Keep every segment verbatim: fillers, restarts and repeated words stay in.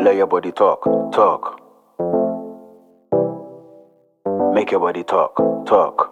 Let your body talk, talk. Make your body talk, talk.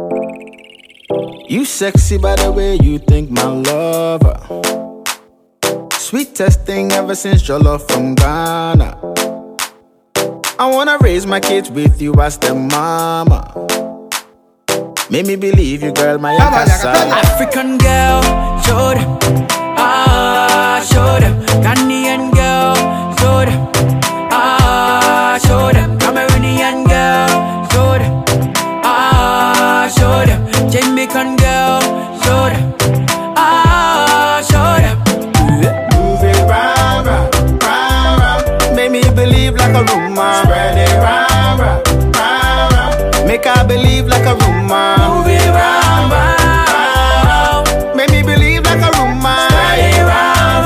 You sexy by the way you think, my lover. Sweetest thing ever since your love from Ghana. I wanna raise my kids with you as their mama. Make me believe you, girl, my yakasa. African girl, show them. Ah, show them. Ghanaian girl, show them. Ah, show them. Cameroonian girl, show them. Ah, show them. Jamaican girl, show them. Ah, show them. Move it round, round, round, round. Make me believe like a rumor. Spread it round, round, round, round. Make I believe like a rumor. Move it round, round, round. Make me believe like a rumor. Spread it round,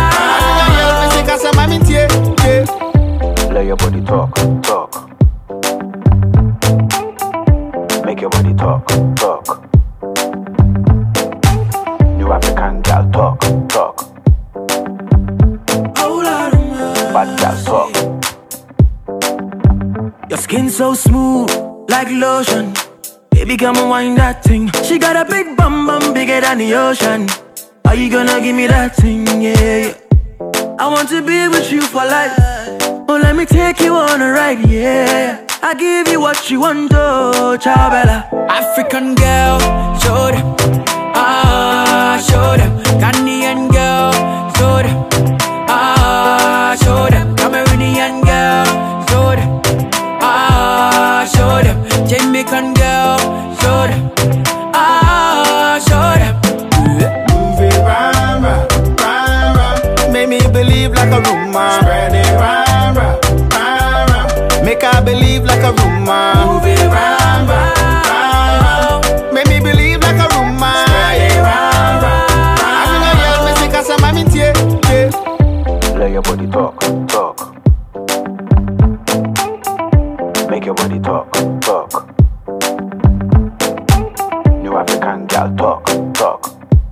round. Let your body talk, talk. Make your body talk, talk. New African girl talk, talk. Bad girl talk. Your skin so smooth, like lotion. Baby, come and wind that thing. She got a big bum bum, bigger than the ocean. Are you gonna give me that thing? Yeah, yeah. I want to be with you for life. Oh, let me take you on a ride, yeah. I give you what you want, oh, ciao bella. African girl, show them. Ah, show them. Ghanaian girl, show them. Ah, show them. Cameroonian girl, show them. Ah, show them. Jamaican girl, show them. Ah, show them. Move it round, round, round, round. Make me believe like a rumor. Spread it round, round, round, round. Make I believe like a rumor. Move it round, round, round. Make me believe like a rumor. Spread it round, round. I think I yell, me sick as a mammy tie, yeah. Let your body talk, talk. Make your body talk, talk. New African girl talk, talk.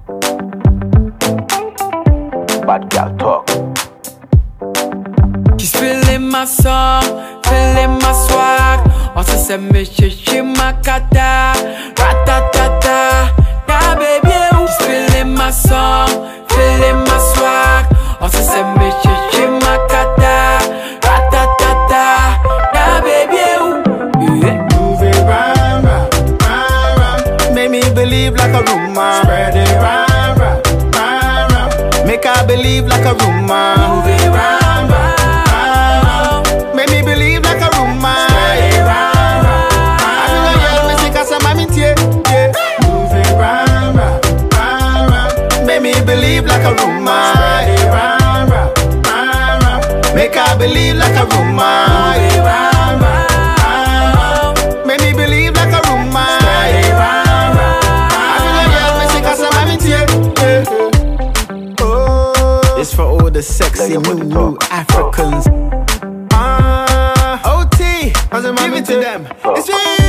Bad girl talk. She's feeling my song, feeling my swag. Also say me chichi makata, ratatata. Yeah, baby, she's feeling my song, feeling my swag. Also say me chichi makata, ratatata. Yeah, baby, yeah. Move it round, round, round, round. Make me believe like a rumor. Spread it round, round, round, round. Make I believe like a rumor. Move it round, round. Make me believe like a rumor. Spread it round, round. I think I yell, me sick as a mammy tie, yeah. Move it round, round, round, round. Make me believe like a rumor. Spread it round, round, round, round. Make I believe like a rumor. Move it round, round. Make me believe like a rumor. Spread it round, round. I think I yell, me sick as a mammy tie, yeah. Oh, it's for all the sexy new, new Africans. Ah, O T, give it to them. It's